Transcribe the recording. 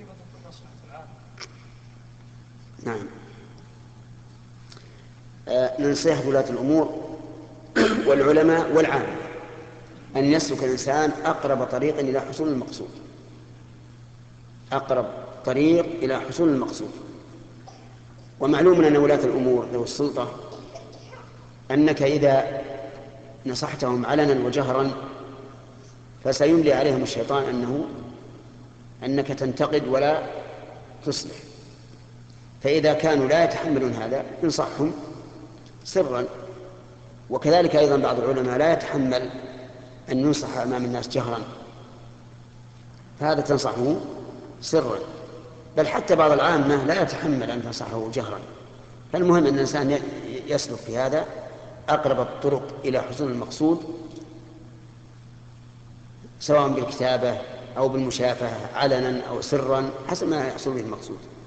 نعم. نصيحة ولاة الأمور والعلماء والعامة أن يسلك الإنسان أقرب طريق إلى حصول المقصود، أقرب طريق إلى حصول المقصود. ومعلوم أن ولاة الأمور ذو السلطة أنك إذا نصحتهم علنا وجهرا فسيملي عليهم الشيطان أنك تنتقد ولا تصلح. فإذا كانوا لا يتحملون هذا انصحهم سرا. وكذلك أيضا بعض العلماء لا يتحمل أن ينصح أمام الناس جهرا، فهذا تنصحه سرا. بل حتى بعض العامة لا يتحمل أن تنصحه جهرا. فالمهم أن الإنسان يسلك في هذا أقرب الطرق إلى حصول المقصود، سواء بالكتابة أو بالمشافهة علنا أو سرا، حسب ما يحصل به المقصود.